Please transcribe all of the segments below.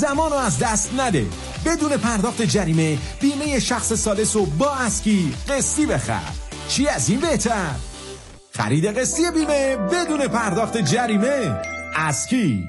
زمانو از دست نده. بدون پرداخت جریمه بیمه شخص ثالثو با اسکی قسطی بخر. چی از این بهتر؟ خرید قسطی بیمه بدون پرداخت جریمه. اسکی.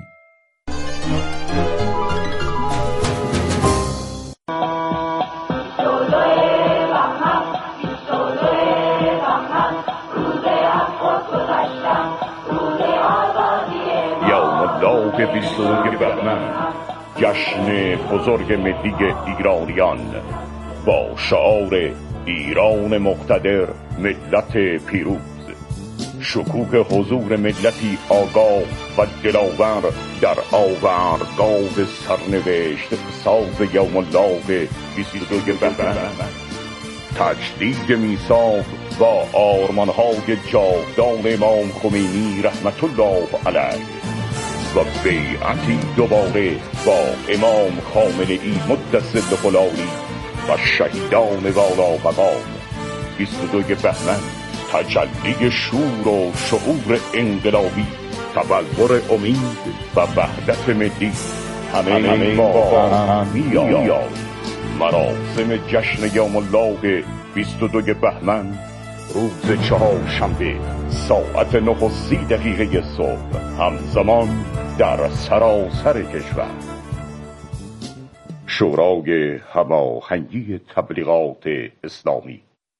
که 22 بهمن جشن بزرگ ملی ایرانیان با شعار ایران مقتدر ملت پیروز، شکوه حضور ملتی آگاه و دلاور در آوردگاه سرنوشت ساز یوم الله 22 بهمن، تجدید میثاق با آرمان‌های جاودان امام خمینی رحمت الله علیه و بیعتی دوباره با امام خامنه‌ای مدثر خلالی و شهیدان والا مقام. 22 بهمن تجلی شور و شعور انقلابی، تبلور امید و وحدت ملی، همه با هم میاد. مراسم جشن یوم الله 22 بهمن روز چهارشنبه ساعت 9:30 صبح، همزمان در سراسر کشور. شورای هماهنگی تبلیغات اسلامی.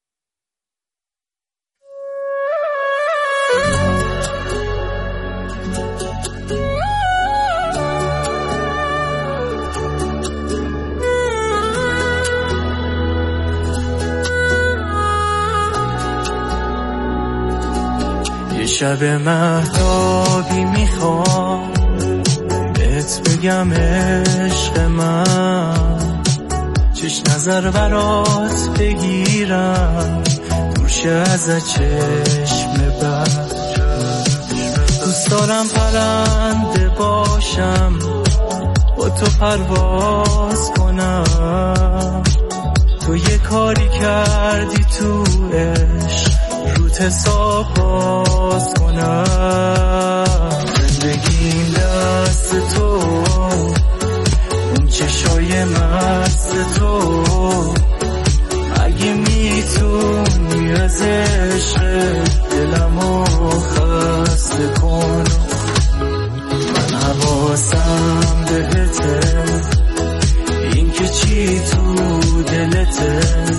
شب مهتابی میخوام بهت بگم عشق من، چش نظر برات بگیرم دورشه از چشم بد. دوست دارم پرنده باشم با تو پرواز کنم، تو یه کاری کردی تو عشق روت حساب باز کنم. زندگیم دست تو، اون چشای مست تو، اگه میتونی از عشق دلمو خسته کن. من حواسم بهته، این که چی تو دلته،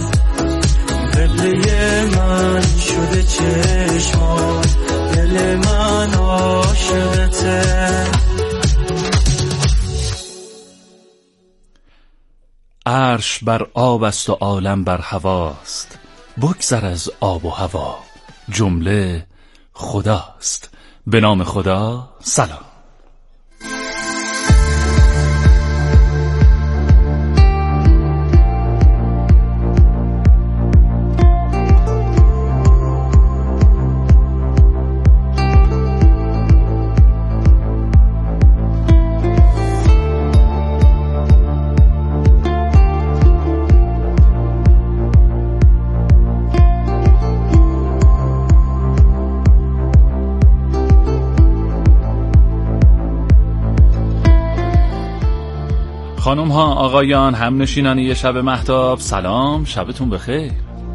قبله من شده چشمات، دل من عاشقته. عرش بر آب است و عالم بر هواست، بگذر از آب و هوا، جمله خداست. به نام خدا. سلام. خانم ها، آقایان، هم نشینان یه شب مهتاب، سلام، شبتون بخیر.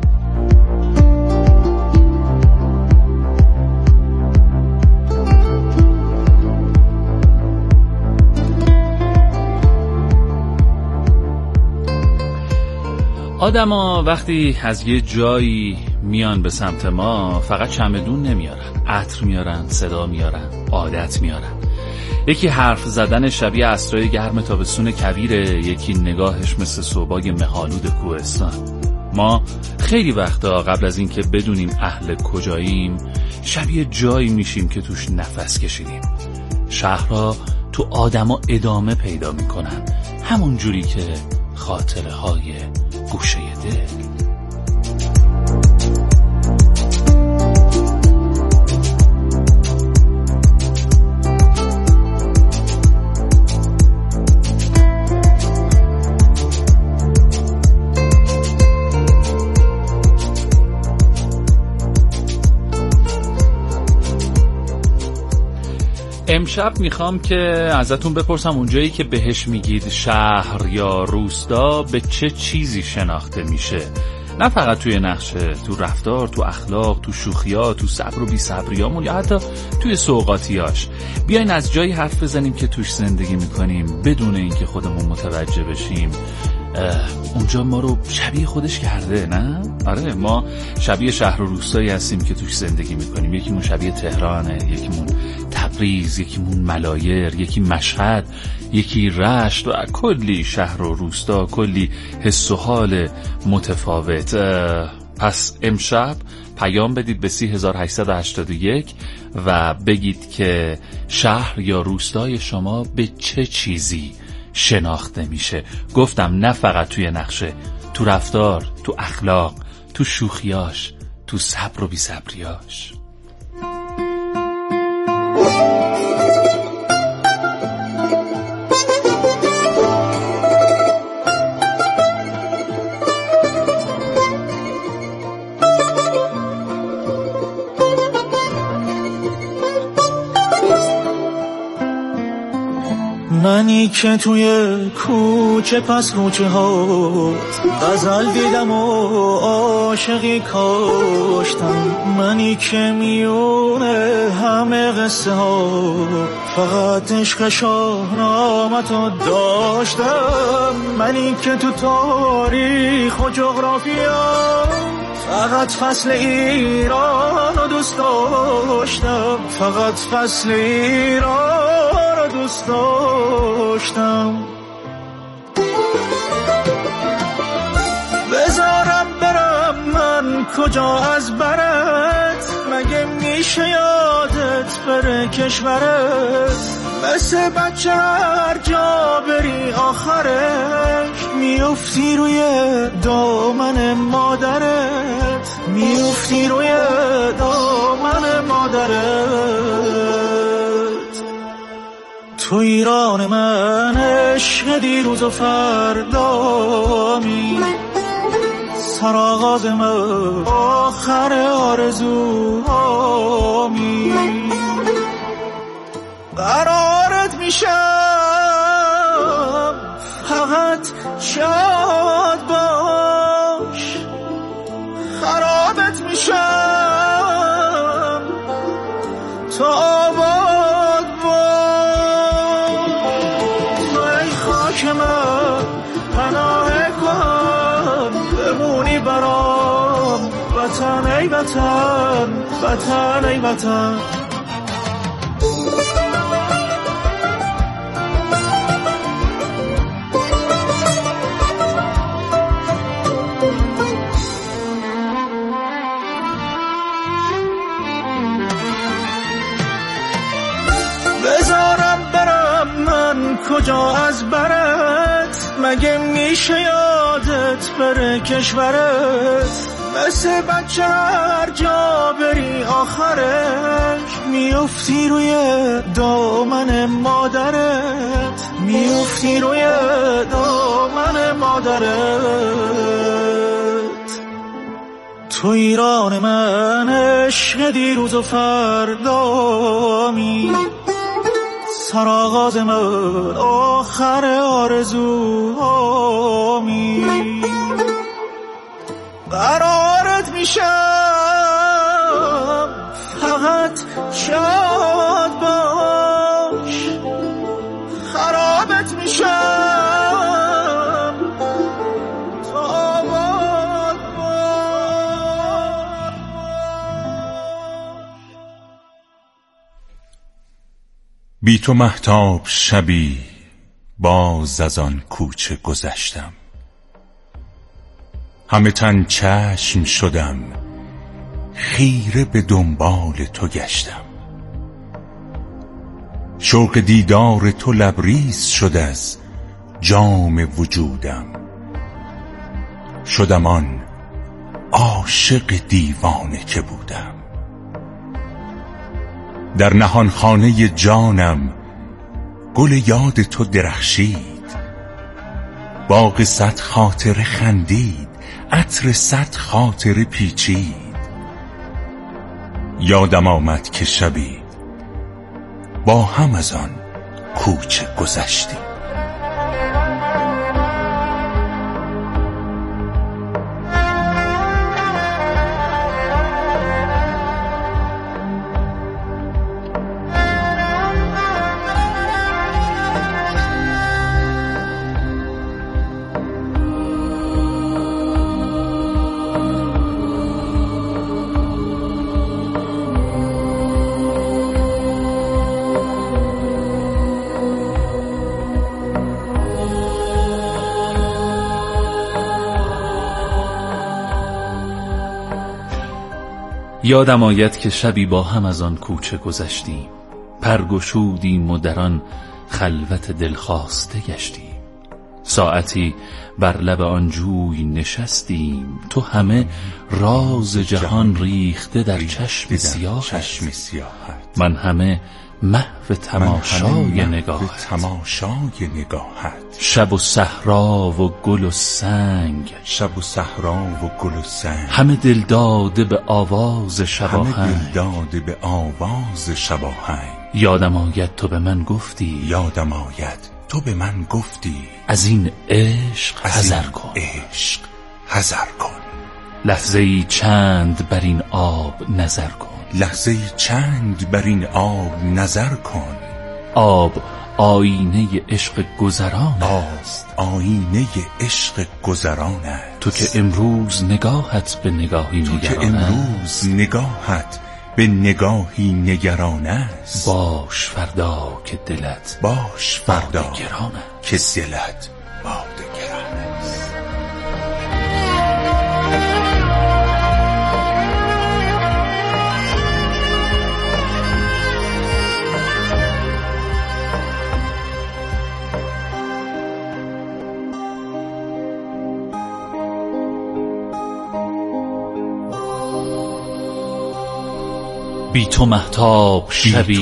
آدما وقتی از یه جایی میان به سمت ما فقط چمدون نمیارن، عطر میارن، صدا میارن، عادت میارن. یکی حرف زدن شبیه عصرهای گرم تابستون کویره، یکی نگاهش مثل صبحای مه‌آلود کوهستان. ما خیلی وقتا قبل از اینکه بدونیم اهل کجاییم شبیه جایی میشیم که توش نفس کشیدیم. شهرها تو آدما ادامه پیدا میکنن، همون جوری که خاطره های گوشه دل. امشب میخوام که ازتون بپرسم اونجایی که بهش میگید شهر یا روستا به چه چیزی شناخته میشه؟ نه فقط توی نقشه، تو رفتار، تو اخلاق، تو شوخی‌ها، تو صبر و بی‌صبریامون یا حتی توی سوغاتیاش. بیاین از جایی حرف بزنیم که توش زندگی میکنیم بدون اینکه خودمون متوجه بشیم. اونجا ما رو شبیه خودش کرده، نه؟ آره، ما شبیه شهر و روستایی هستیم که توش زندگی میکنیم. یکیمون شبیه تهرانه، یکیمون تبریز، یکیمون ملایر، یکی مشهد، یکی رشت و کلی شهر و روستا، کلی حس و حال متفاوت. پس امشب پیام بدید به 3881 و بگید که شهر یا روستای شما به چه چیزی شناخته میشه. گفتم نه فقط توی نقشه، تو رفتار، تو اخلاق، تو شوخیاش، تو صبر و بی‌صبریاش. منی که توی کوچه پس کوچه ها غزل دیدم و عاشقی کاشتم، منی که میونه همه قصه ها فقط عشق شاهنامه‌تو داشتم، منی که تو تاریخ و جغرافیا فقط فصل ایران رو دوست داشتم، فقط فصل ایران رو دوست داشتم. بذارم برم من کجا از برت، مگه میشه یادت بره کشورت؟ مثل بچه هر جا بری آخرش میافتی روی دامن مادرت، میافتی روی دامن مادرت. تو ایران من عشق دیروز و فردامی، سرآغاز من آخر آرزوهامی. قرارت میشم فقط شاد باش، خرابت میشم تو آباد باش. تو ای خاک من پناه کن، بمونی برام وطن ای وطن، وطن ای وطن. کجا از برت، مگه میشه یادت بره کشورت؟ مثل بچه هر جا بری آخرش میافتی روی دامن مادرت، میافتی روی دامن مادرت. تو ایران من عشق دیروز و فردامی، سرآغاز من آخر آرزوهامی. قرارت میشم فقط شاد باش، خرابت میشم تو آباد باش. بی تو مهتاب شبی باز از آن کوچه گذشتم، همه تن چشم شدم خیره به دنبال تو گشتم. شوق دیدار تو لبریز شد از جام وجودم، شدم آن عاشق دیوانه که بودم. در نهان خانه جانم گل یاد تو درخشید، باغ صد خاطره خندید، عطر صد خاطره پیچید. یادم آمد که شبی با هم از آن کوچه گذشتیم. یادم آید که شبی با هم از آن کوچه گذشتیم، پرگشودیم و در آن خلوت دلخواسته گشتیم. ساعتی بر لب آن جوی نشستیم، تو همه راز جهان ریخته در چشم سیاهت، من همه محو تماشای نگاهت. شب و صحرا و گل و سنگ، همه دل داده به آواز شباهنگ. یادم آید تو به من گفتی، از این عشق حذر کن. لحظه‌ای چند بر این آب نظر کن. آب آینه عشق گذران است، تو که امروز نگاهت به نگاهی نگران است. باش فردا که دلت باد گران است. بی تو مهتاب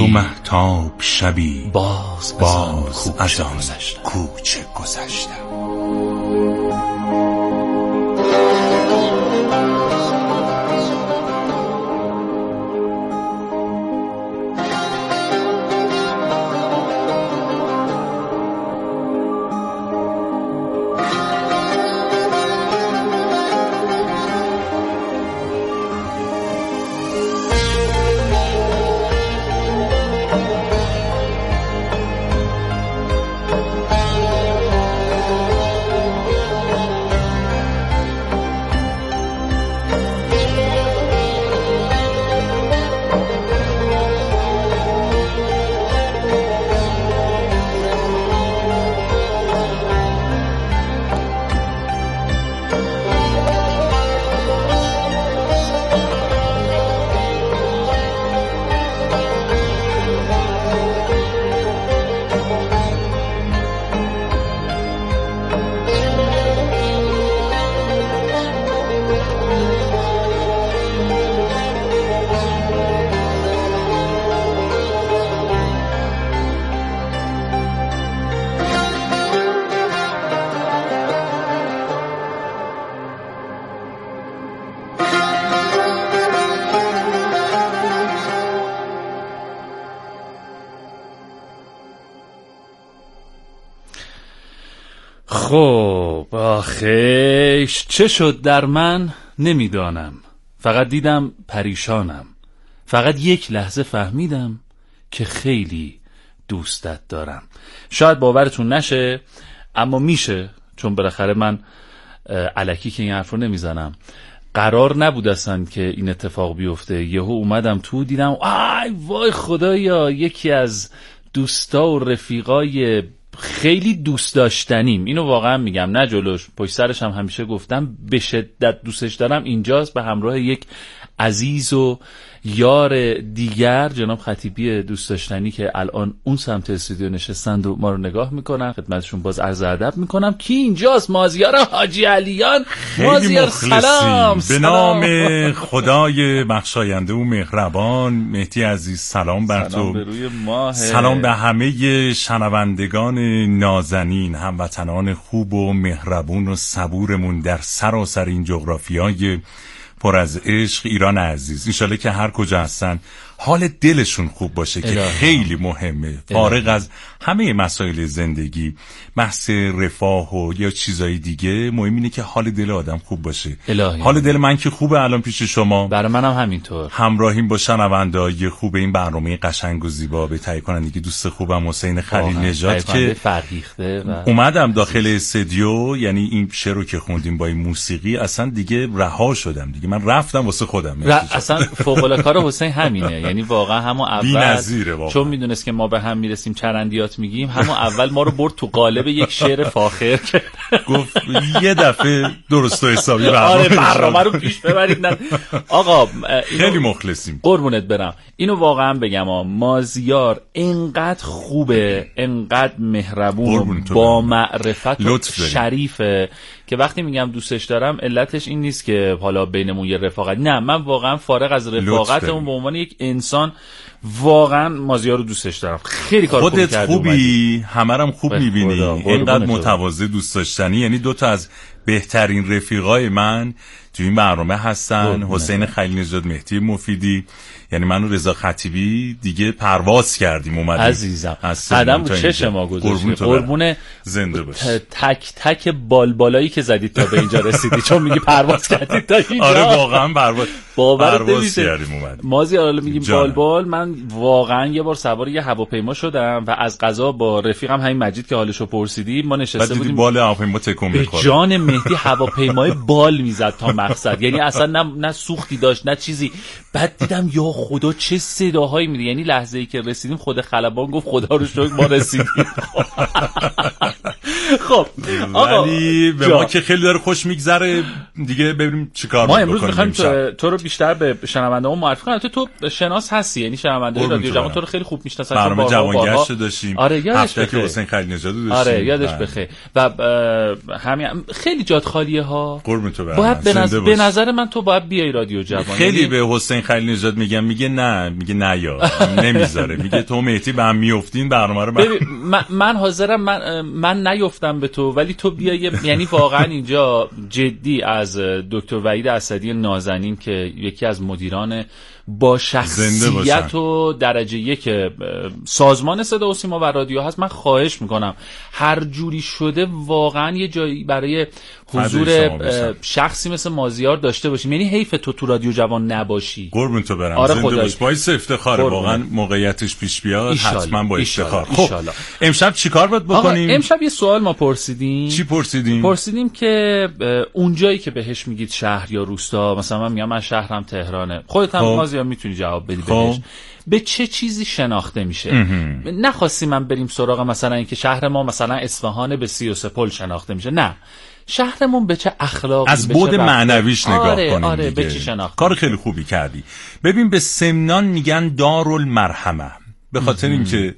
شبی باز از آن کوچه گذشتم. خب آخیش چه شد در من نمیدانم، فقط دیدم پریشانم. فقط یک لحظه فهمیدم که خیلی دوستت دارم. شاید باورتون نشه اما میشه، چون بالاخره من الکی که این حرف رو نمیزنم. قرار نبود اصلا که این اتفاق بیفته. یهو اومدم تو دیدم آی وای خدایا، یکی از دوستا و رفیقای خیلی دوست داشتنیم، اینو واقعا میگم، نه جلوش پشت سرش هم همیشه گفتم به شدت دوستش دارم، اینجاست به همراه یک عزیز و یار دیگر، جناب خطیبی دوست داشتنی که الان اون سمت استودیو نشستند و ما رو نگاه میکنن. خدمتشون باز عرض ادب میکنم. کی اینجاست؟ مازیار حاجی علیان. مازیار سلام. به نام خدای بخشاینده و مهربان. مهدی عزیز سلام بر تو. سلام به روی ماه. سلام به همه شنوندگان نازنین، هموطنان خوب و مهربون و صبورمون در سراسر این جغرافیای پر از عشق ایران عزیز. انشالله که هر کجا هستن حال دلشون خوب باشه که خیلی مهمه. فارغ از همه مسائل زندگی، بحث رفاه و یا چیزای دیگه، مهم اینه که حال دل آدم خوب باشه. حال دل من که خوبه الان پیش شما، برای منم همینطور. همراهیم با شنونده‌های خوب این برنامه قشنگ و زیبا به تهیه کنندگی دوست خوبم حسین خلیل نژاد که فرهیخته اومدم داخل استودیو. یعنی این شعر رو که خوندیم با این موسیقی اصلا دیگه رها شدم دیگه، من رفتم واسه خودم. اصلا فوق العاده کار حسین همینه، یعنی واقعا همون اول چون میدونست که ما به هم میرسیم چرندیات میگیم، همون اول ما رو برد تو قالب یک شعر فاخر، گفت یه دفعه درست و حسابی برنامه رو پیش ببرید. آقا خیلی مخلصیم، قربونت برم. اینو واقعا بگم مازیار انقدر خوبه، انقدر مهربون و با معرفت و شریفه که وقتی میگم دوستش دارم علتش این نیست که حالا بینمون یه رفاقت، نه، من واقعا فارغ از رفاقتمون به عنوان یک انسان واقعا مازیار رو دوستش دارم. خیلی کار خوبی کرد. خودت خوبی، همرم خوب میبینی، اینقدر متواضع، دوست داشتنی. یعنی دوتا از بهترین رفیقای من تو این برنامه هستن، حسین خلیل نژاد، مهدی مفیدی. یعنی من و رضا خطیبی دیگه پرواز کردیم اومدیم عزیزم، قدم رو چش ما گذاشتیم. قربون زنده باش. تک تک بالایی که زدید تا به اینجا رسیدی، چون میگی پرواز کردید تا اینجا. آره واقعا پرواز کردیم اومدیم. مازیار حالا میگیم بالبال، من واقعا یه بار سوار یه هواپیما شدم و از قضا با رفیقم همین مجید که حالشو پرسیدی، ما نشسته بودیم بال هواپیما تکون می‌خورد. جان مهدی هواپیمای بال میزد تا مقصد، یعنی اصلا نه سوختی داشت نه چیزی. بعد دیدم یا خدا چه صداهایی میده، یعنی لحظه‌ای که رسیدیم خود خلبان گفت خدا رو شکر ما رسیدیم. خب آقا ولی به ما که خیلی داره خوش میگذره دیگه، ببینیم چیکار می‌کنیم. ما امروز می‌خوایم تو رو بیشتر به شنونده‌ها معرفی کنیم. تو شناس هستی، یعنی شنونده‌های رادیو جوان تو رو خیلی خوب میشناسن. برنامه جوانگشت داشتیم. آره یادش بخیر. حسین خلیل نژاد داشتیم. آره یادش بخیر. و همین خیلی جات خالیه ها. قربون تو برم. باید به نظر من تو باید بیای رادیو جوان. خیلی به حسین خلیل نژاد میگه نه یا نمیذاره، میگه تو مهدی به هم میافتین برنامه رو من حاضرم من نیفتم به تو، ولی تو بیای. یعنی واقعا اینجا جدی از دکتر وحید اسدی نازنین که یکی از مدیران با شخصیت و درجه یک سازمان صدا و سیما و رادیو هست، من خواهش میکنم هر جوری شده واقعا یه جایی برای حضور شخصی مثل مازیار داشته باشیم. یعنی حیف تو رادیو جوان نباشی. قربون تو برم. آره زنده باش، باعث افتخاره واقعا. موقعیتش پیش بیاد حتما با افتخار. خب امشب چیکار باید بکنیم؟ امشب یه سوال ما پرسیدیم. چی پرسیدیم؟ پرسیدیم که اون جایی که بهش میگید شهر یا روستا، مثلا من میگم من شهرم تهرانه، خودت هم مازیار میتونی جواب بدی بهش، به چه چیزی شناخته میشه؟ نخواستیم من بریم سراغ مثلا اینکه شهر ما مثلا اصفهان به 33 پل شناخته میشه، نه، شهرمون به چه اخلاقی، از بعد معنویش نگاه کنیم. آره به چی شناخته. کار خیلی خوبی کردی. ببین به سمنان میگن دارالمرحمه، به خاطر اینکه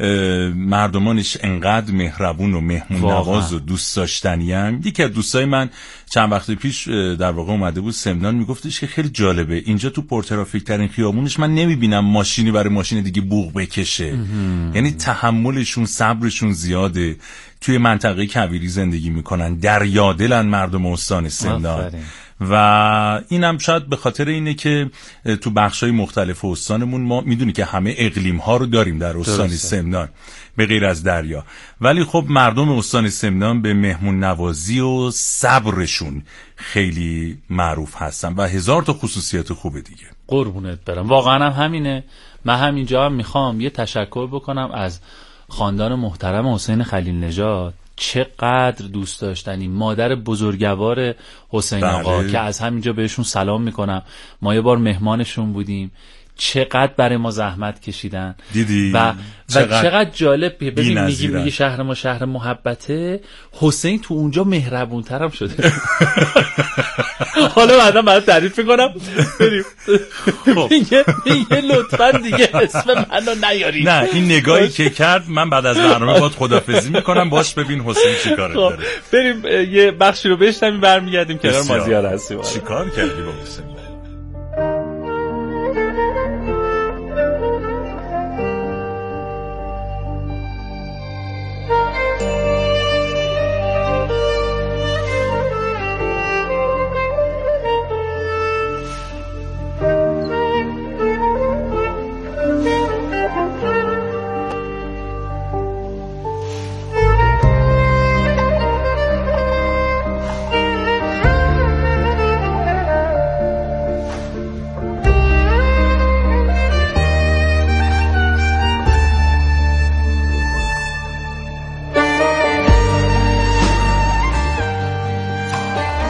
مردمانش انقدر مهربون و مهمون نواز و دوست داشتنی هم. یکی از دوستای من چند وقت پیش در واقع اومده بود سمنان، میگفتش که خیلی جالبه اینجا تو پرترافیک ترین خیابونش من نمیبینم ماشینی برای ماشین دیگه بوق بکشه. یعنی تحملشون، صبرشون زیاده. توی منطقه کویری زندگی میکنن، دریادلن مردم استان سمنان. و اینم شاید به خاطر اینه که تو بخشای مختلف استانمون ما میدونی که همه اقلیم ها رو داریم در استان سمنان به غیر از دریا، ولی خب مردم استان سمنان به مهمون نوازی و صبرشون خیلی معروف هستن و هزار تا خصوصیت خوبه دیگه. قربونت برم، واقعا هم همینه. من همینجا هم میخوام یه تشکر بکنم از خاندان محترم حسین خلیل نژاد. چقدر دوست داشتنی، مادر بزرگوار حسین آقا که از همینجا بهشون سلام میکنم. ما یه بار مهمانشون بودیم، چقدر برای ما زحمت کشیدن. دیدی و چقدر جالب. ببین میگی شهر ما شهر محبته، حسین تو اونجا مهربون ترم شده. حالا بعدا برات تعریف میکنم. بریم. میگه لطفا دیگه اسم منو نیاری. نه این نگاهی که کرد من بعد از برنامه باید خدافظی میکنم. باش ببین حسین چی کاره داره. بریم یه بخشی رو بشنویم برمیگردیم کنار مازیار هستیم. چی کار کردی با حسین؟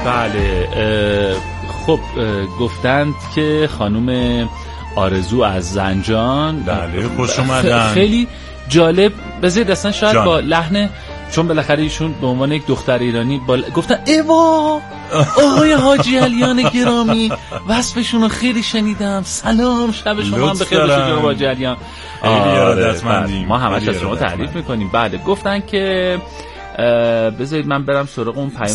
بله. خب گفتند که خانم آرزو از زنجان. بله خوش اومدن. خیلی جالب. بذارید اصلا شاید جان. با لحن، چون بالاخره ایشون به عنوان یک دختر ایرانی گفتن ایوا آقای حاجی علیان گرامی، وصفشون رو خیلی شنیدم. سلام، شب شما هم بخیر باشه جناب حاجی علیان. ما همش از شما تعریف میکنیم. بله گفتن که بذارید من برم سراغ اون پیام.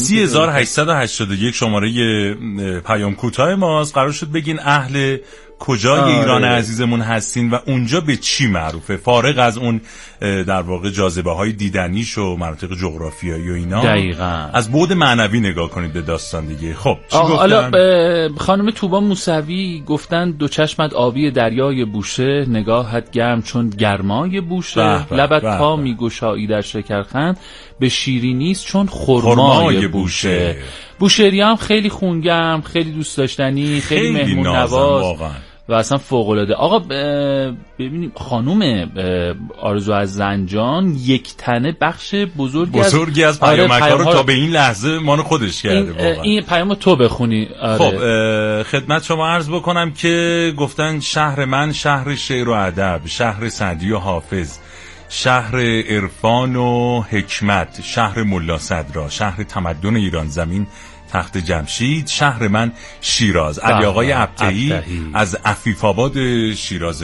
3881 شماره پیام کوتاه ماست. قرار شد بگین اهل کجای ایران عزیزمون هستین و اونجا به چی معروفه، فارغ از اون در واقع جاذبه های دیدنیش و مناطق جغرافیایی و اینا. دقیقاً از بعد معنوی نگاه کنید به داستان دیگه. خب چی گفتن؟ حالا خانم توبا موسوی گفتن دو چشمت آبی دریای بوشه، نگاهت گرم چون گرمای بوشه، لبت تا میگشایی در شکرخند، به شیرینیست چون خرمای بوشه. بوشهری هم خیلی خونگرم، خیلی دوست داشتنی، خیلی مهمون نواز و اصلا فوق العاده. آقا ببینیم خانم آرزو از زنجان یک تنه بخش بزرگی از پیامک‌ها رو تا به این لحظه مان خودش کرده. واقعا این پیامو تو بخونی. خب خدمت شما عرض بکنم که گفتن شهر من شهر شعر و ادب، شهر سعدی و حافظ، شهر عرفان و حکمت، شهر ملا صدرا، شهر تمدن ایران زمین تخت جمشید، شهر من شیراز. علی آقای ابطحی از عفیف آباد شیراز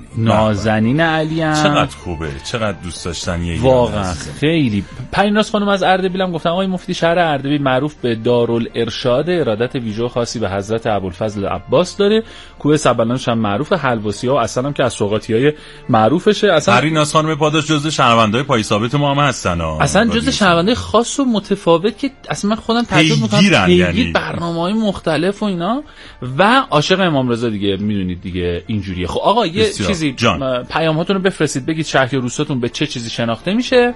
نازنین علی هم. چقدر خوبه، چقدر دوست داشتنیه واقعا خیلی. پریناز خانم از اردبیل هم گفتن آقای مفتی شهر اردبیل معروف به دارالارشاد، ارادت ویژه خاصی به حضرت ابوالفضل عباس داره. کوه سبلانش هم معروفه، حلواسی‌ها و اصلا هم که از سوغاتیای معروفشه. اصلا پریناز خانم پاداش جزء شهروندای پای ثابت ما هم هستن. اصلا جزء شهروندای خاص و متفاوت که اصلا من خودم تعجب می‌کنم، یعنی برنامه‌های مختلف و اینا، و عاشق امام رضا دیگه، میدونید دیگه اینجوریه. خب آقا یه چیزی پیام‌هاتون رو بفرستید، بگید شهر یا روستاتون به چه چیزی شناخته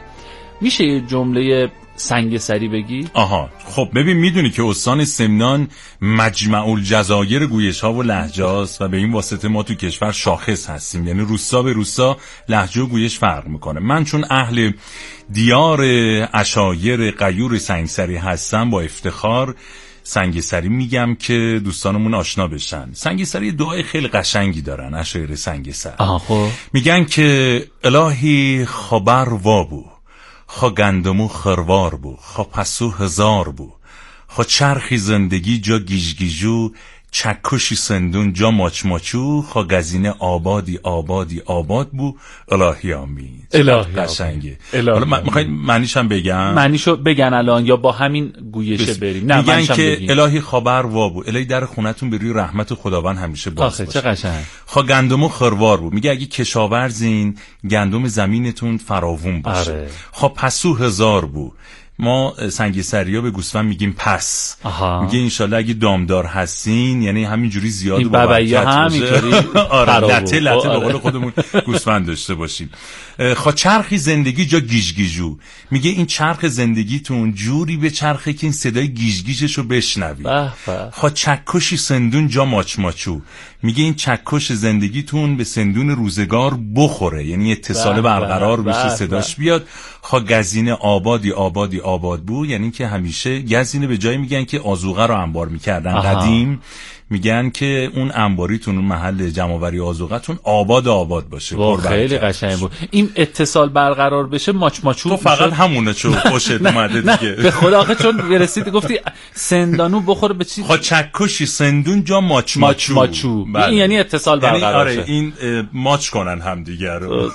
میشه یه جمله سنگ سری بگی؟ آها خب ببین، میدونی که استان سمنان مجمع الجزایر گویش‌ها و لهجه‌هاست و به این واسطه ما تو کشور شاخص هستیم، یعنی روستا به روستا لهجه و گویش فرق میکنه. من چون اهل دیار عشایر غیور سنگسری هستم، با افتخار سنگسری میگم که دوستانمون آشنا بشن. سنگسری دعای خیلی قشنگی دارن عشایر سنگسر. خب میگن که الهی خبر وابو، خو گندمو خروار بو، خو پسو هزار بو، خو چرخی زندگی جا گیجگیجو، چکشی سندون جا ماچماچو، خو گزینه آبادی آباد بو، الهی آمین. الهی قشنگه. حالا میخواید معنیش هم بگم؟ معنیشو بگن الان یا با همین گویشه بریم؟ نه میگن که الهی خبر وابو، الهی در خونتون به روی رحمت خداوند همیشه باز باشه. چه قشنگ. خو گندمو خروار بو، میگه اگه کشاورزین گندم زمینتون فراوون باشه. خو پسو هزار بو، ما سنگسریا به گوسفند میگیم پس. میگه انشالله اگه دامدار هستین، یعنی همینجوری زیاد و برکت باشه. آره لته به قول خودمون گوسفند داشته باشیم. خا چرخی زندگی جا گیجگیجو، میگه این چرخ زندگیتون جوری به چرخه که این صدای گیجگیجشو بشنوید. خا چکشی سندون جا ماچماچو، میگه این چکش زندگیتون به سندون روزگار بخوره، یعنی اتصال برقرار بشه، صداش بیاد. خا گزینه آباد بو، یعنی که همیشه گزینه به جایی میگن که آذوقه رو انبار میکردن قدیم، میگن که اون انباریتون، اون محل جمع‌آوری آذوقه‌تون آباد باشه. خیلی قشنگ بود. این اتصال برقرار بشه. ماچماچو تو فقط همونه چو خوشت اومده دیگه. به خدا آخه چون برسید گفتی سندانو بخوره به چی؟ خا چکشی سندون جا ماچماچو. این یعنی اتصال برقرار شه. آره این ماچ کنن همدیگه رو.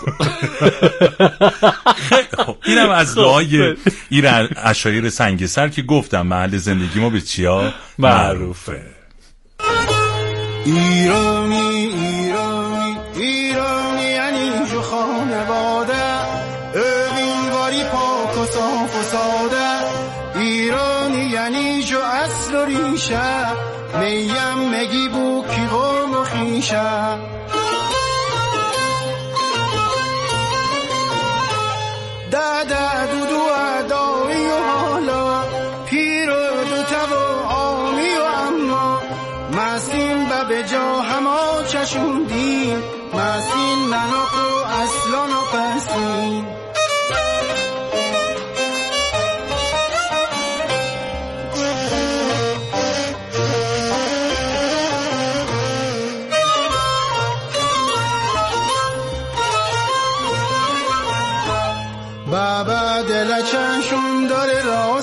خب اینم از دعای ایران عشایر سنگسر که گفتم محل زندگی ما به چیا معروفه. ایرانی یعنی جو خانواده، اوینواری پاک و صاف و ساده. ایرانی یعنی جو اصل و ریشه، میم مگی بو کی قوم و خیشه. دادا دودو ادایی و حالا، پیر و دوتا و آمی و اما، مستیم و به جا هما چشوندیم، مستیم نناق و اصلان و پسیم.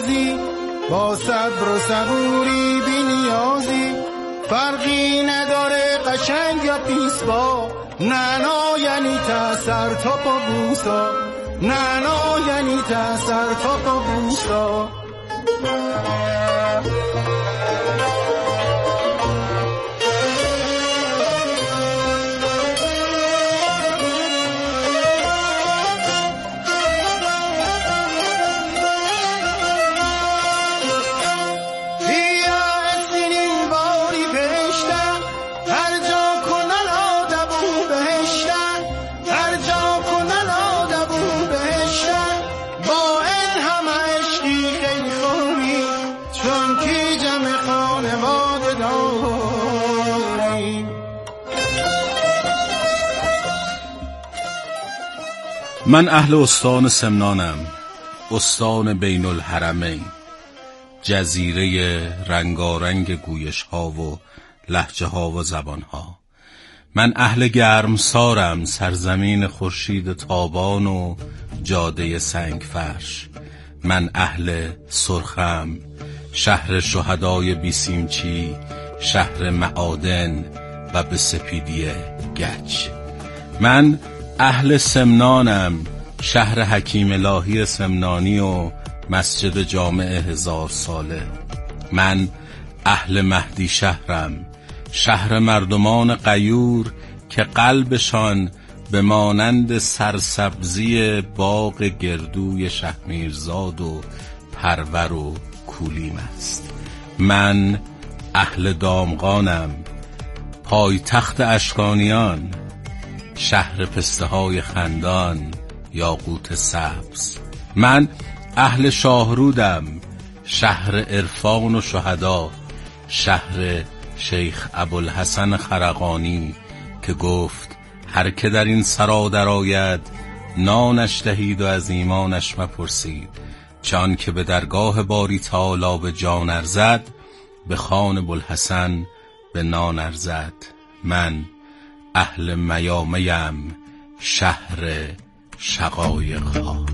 نازی، با صبر و صبوری بی نیازی، فرقی نداره قشنگ یا پیسبا، نعنا یعنی تأثر تا پا بوسا، نعنا یعنی تأثر تا پا بوسا. من اهل استان سمنانم، استان بین الحرمین، جزیره رنگارنگ گویش ها و لهجه ها و زبان ها. من اهل گرمسارم، سرزمین خورشید تابان و جاده سنگ فرش. من اهل سرخم، شهر شهدای بیسیمچی، شهر معادن و به سپیدی گچ. من اهل سمنانم، شهر حکیم الهی سمنانی و مسجد جامع 1000 ساله. من اهل مهدی شهرم، شهر مردمان غیور که قلبشان به مانند سرسبزی باغ گردوی شهمیرزاد و پرور و کولیم است. من اهل دامغانم، پایتخت اشکانیان، شهر پسته های خندان، یاقوت سبز. من اهل شاهرودم، شهر عرفان و شهدا، شهر شیخ ابوالحسن خرقانی که گفت هر که در این سرا درآید نانش دهید و از ایمانش مپرسید، چون که به درگاه باری تعالی به جان ارزد، به خوان بوالحسن به نان ارزد. من اهل میامیم، شهر شقایق ها.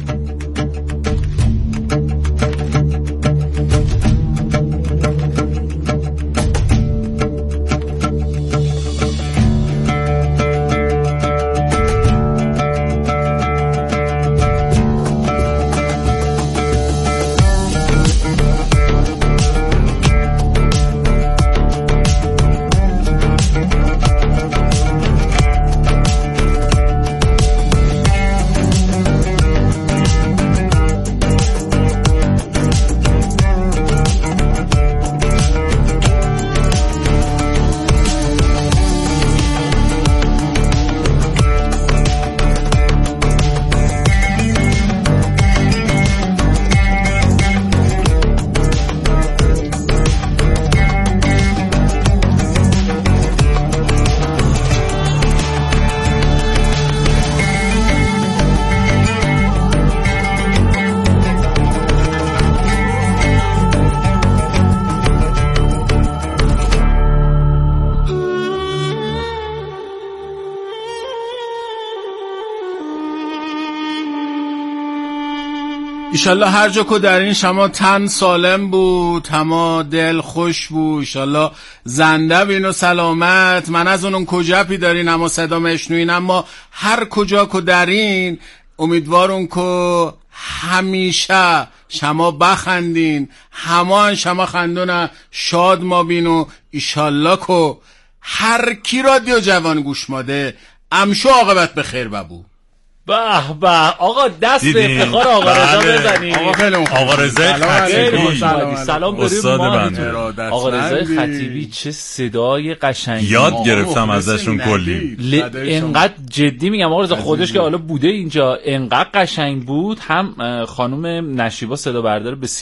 ایشالله هر جا که در این شما تن سالم بود، همه دل خوش بود، ایشالله زنده بین و سلامت. من از اون کجا دارین اما صدا مشنوین، اما هر کجا که در این امیدوارم که همیشه شما بخندین، همه شما خندونه شاد ما بینو. ایشالله که هر کی رادیو جوان گوش ماده امشو عاقبت به خیر ببو. به به آقا، دست به افتخار آقا رضا بزنید. آقا رضا خطیبی سلام داریم ما. آقا رضا خطیبی چه صدای قشنگی، یاد گرفتم ازشون کلی. انقدر جدی میگم آقا رضا، خودش که حالا بوده اینجا انقدر قشنگ بود. هم خانم نشیبا صدا بردار بسیار